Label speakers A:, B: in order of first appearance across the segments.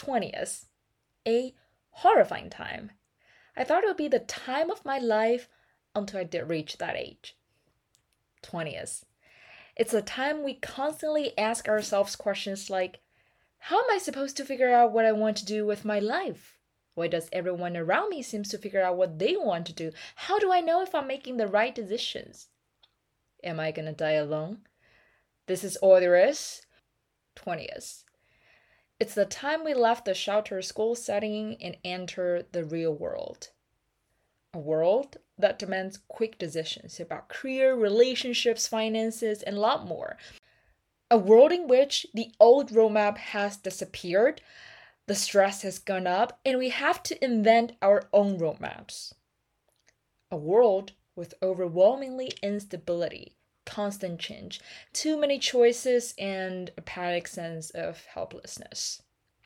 A: 20th, a horrifying time. I thought it would be the time of my life until I did reach that age. 20th. It's a time we constantly ask ourselves questions like, how am I supposed to figure out what I want to do with my life? Why does everyone around me seem to figure out what they want to do? How do I know if I'm making the right decisions? Am I gonna die alone? This is all there is? 20th. It's the time we left the sheltered school setting and enter the real world. A world that demands quick decisions about career, relationships, finances, and a lot more. A world in which the old roadmap has disappeared, the stress has gone up, and we have to invent our own roadmaps. A world with overwhelmingly instability, constant change, too many choices, and a panic sense of helplessness.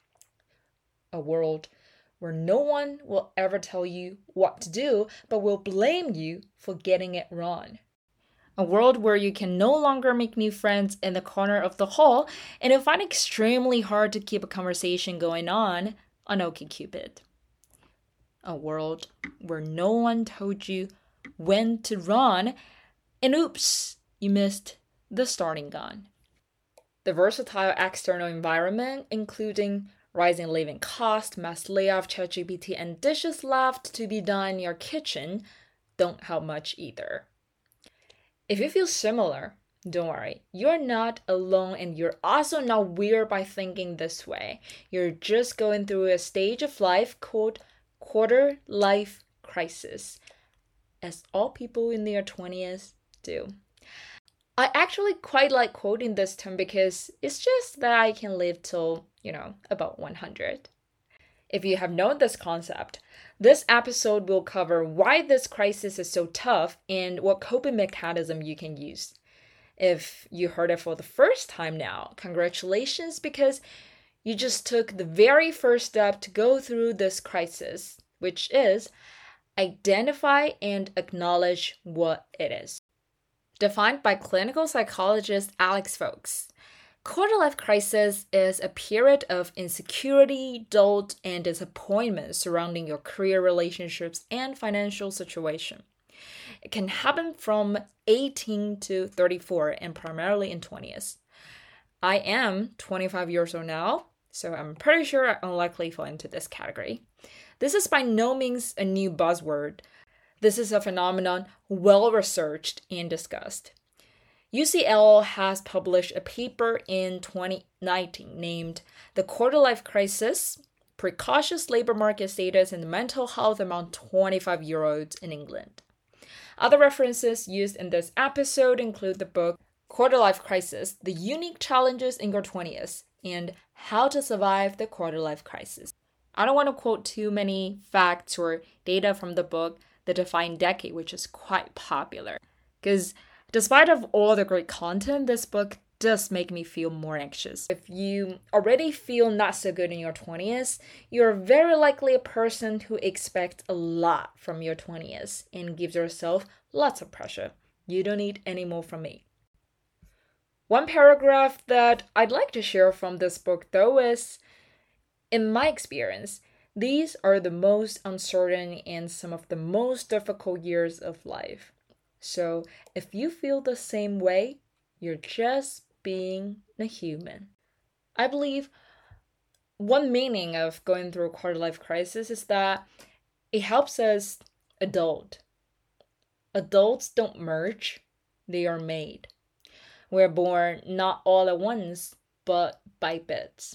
A: A world where no one will ever tell you what to do, but will blame you for getting it wrong. A world where you can no longer make new friends in the corner of the hall, and you'll find it extremely hard to keep a conversation going on OkCupid. A world where no one told you when to run, and oops, you missed the starting gun. The versatile external environment, including rising living cost, mass layoff, ChatGPT, and dishes left to be done in your kitchen, don't help much either. If you feel similar, don't worry. You're not alone, and you're also not weird by thinking this way. You're just going through a stage of life called quarter-life crisis, as all people in their 20s do. I actually quite like quoting this term because it's just that I can live till, about 100. If you have known this concept, this episode will cover why this crisis is so tough and what coping mechanism you can use. If you heard it for the first time now, congratulations, because you just took the very first step to go through this crisis, which is identify and acknowledge what it is. Defined by clinical psychologist Alex Folks, quarter-life crisis is a period of insecurity, doubt, and disappointment surrounding your career, relationships, and financial situation. It can happen from 18 to 34 and primarily in 20s. I am 25 years old now, so I'm pretty sure I unlikely fall into this category. This is by no means a new buzzword. This is a phenomenon well-researched and discussed. UCL has published a paper in 2019 named The Quarter-Life Crisis, Precocious Labor Market Status and Mental Health Among 25-Year-Olds in England. Other references used in this episode include the book Quarter-Life Crisis, The Unique Challenges in Your 20s, and How to Survive the Quarter-Life Crisis. I don't want to quote too many facts or data from the book, The Defined Decade, which is quite popular, because despite of all the great content, this book does make me feel more anxious. If you already feel not so good in your 20s, you're very likely a person who expects a lot from your 20s and gives yourself lots of pressure. You don't need any more from me. One paragraph that I'd like to share from this book, though, is, in my experience, these are the most uncertain and some of the most difficult years of life. So if you feel the same way, you're just being a human. I believe one meaning of going through a quarter-life crisis is that it helps us adult. Adults don't merge, they are made. We're born not all at once, but by bits.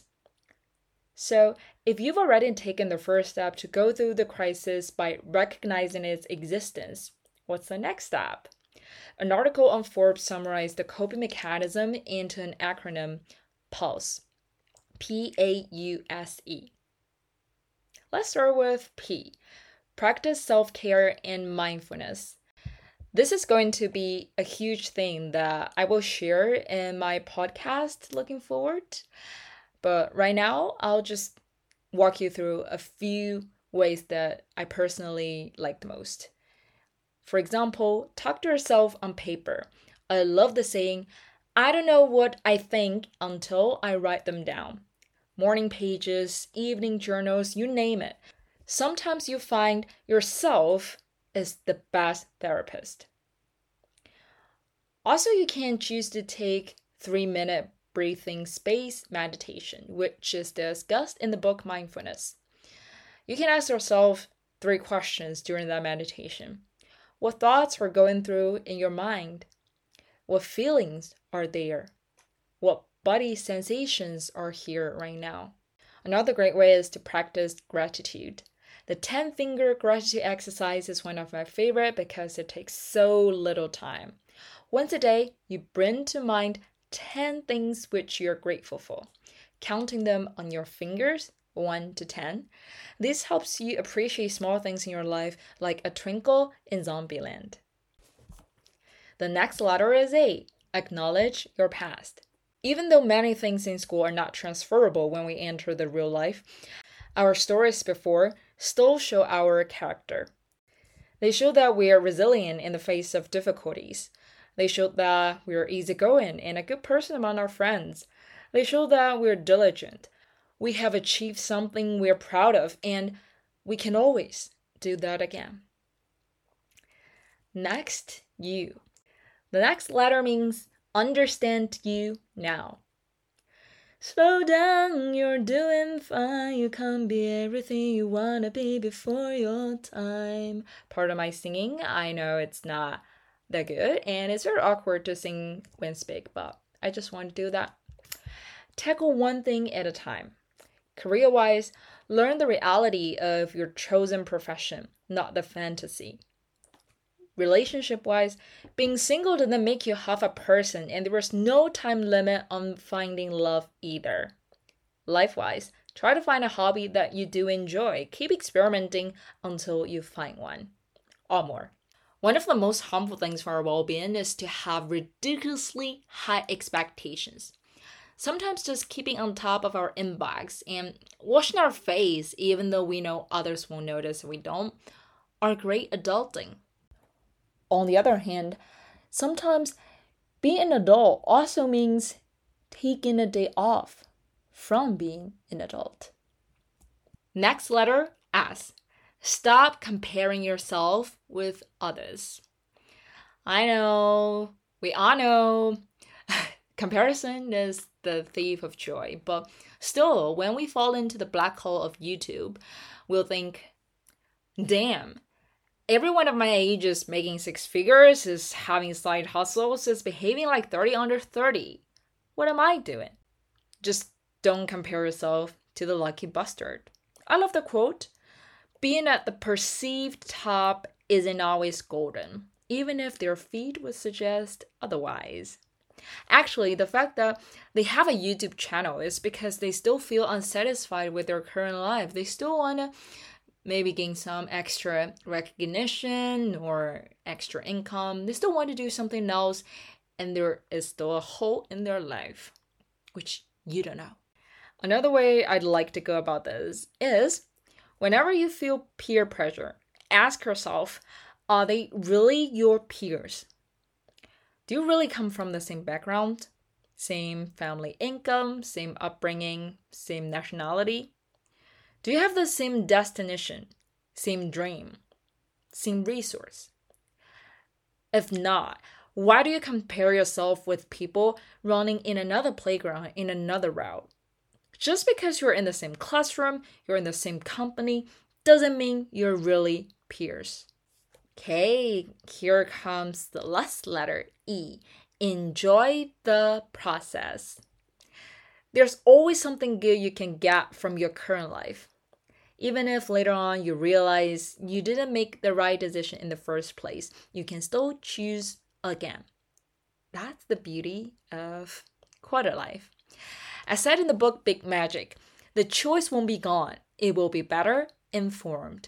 A: So if you've already taken the first step to go through the crisis by recognizing its existence, what's the next step? An article on Forbes summarized the coping mechanism into an acronym, PAUSE. P-A-U-S-E. Let's start with P. Practice self-care and mindfulness. This is going to be a huge thing that I will share in my podcast looking forward. But right now, I'll just walk you through a few ways that I personally like the most. For example, talk to yourself on paper. I love the saying, I don't know what I think until I write them down. morning pages, evening journals, you name it. Sometimes you find yourself is the best therapist. Also, you can choose to take 3-minute breathing space meditation, which is discussed in the book Mindfulness. You can ask yourself 3 questions during that meditation. What thoughts are going through in your mind? What feelings are there? What body sensations are here right now? Another great way is to practice gratitude. The 10-finger gratitude exercise is one of my favorite because it takes so little time. Once a day, you bring to mind 10 things which you're grateful for, counting them on your fingers, 1 to 10. This helps you appreciate small things in your life like a twinkle in Zombieland. The next letter is A. Acknowledge your past. Even though many things in school are not transferable when we enter the real life, our stories before still show our character. They show that we are resilient in the face of difficulties. They show that we are easygoing and a good person among our friends. They show that we are diligent. We have achieved something we are proud of, and we can always do that again. Next, you. The next letter means understand you now. Slow down, you're doing fine. You can't be everything you wanna be before your time. Part of my singing, I know it's not that good, and it's very awkward to sing when speak, but I just want to do that. Tackle one thing at a time. Career-wise, learn the reality of your chosen profession, not the fantasy. Relationship-wise, being single doesn't make you half a person, and there is no time limit on finding love either. Life-wise, try to find a hobby that you do enjoy. Keep experimenting until you find one. Or more. One of the most harmful things for our well-being is to have ridiculously high expectations. Sometimes just keeping on top of our inbox and washing our face, even though we know others won't notice if we don't, are great adulting. On the other hand, sometimes being an adult also means taking a day off from being an adult. Next letter, S. Stop comparing yourself with others. I know, we all know, comparison is the thief of joy, but still, when we fall into the black hole of YouTube, we'll think, damn, everyone of my age is making 6 figures, is having side hustles, is behaving like 30 under 30. What am I doing? Just don't compare yourself to the lucky bastard. I love the quote. Being at the perceived top isn't always golden, even if their feed would suggest otherwise. Actually, the fact that they have a YouTube channel is because they still feel unsatisfied with their current life. They still want to maybe gain some extra recognition or extra income. They still want to do something else, and there is still a hole in their life, which you don't know. Another way I'd like to go about this is, whenever you feel peer pressure, ask yourself, are they really your peers? Do you really come from the same background? Same family income, same upbringing, same nationality? Do you have the same destination, same dream, same resource? If not, why do you compare yourself with people running in another playground, in another route? Just because you're in the same classroom, you're in the same company, doesn't mean you're really peers. Okay, here comes the last letter, E. Enjoy the process. There's always something good you can get from your current life. Even if later on you realize you didn't make the right decision in the first place, you can still choose again. That's the beauty of quarter life. As said in the book Big Magic, the choice won't be gone. It will be better informed.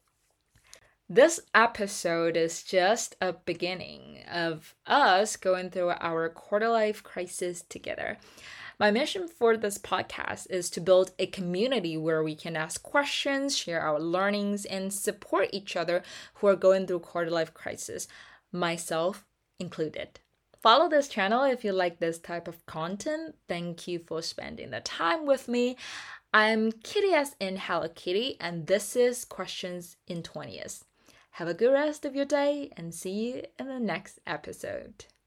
A: This episode is just a beginning of us going through our quarter life crisis together. My mission for this podcast is to build a community where we can ask questions, share our learnings, and support each other who are going through quarter life crisis, myself included. Follow this channel if you like this type of content. Thank you for spending the time with me. I'm Kitty as in Hello Kitty, and this is Questions in 20s. Have a good rest of your day and see you in the next episode.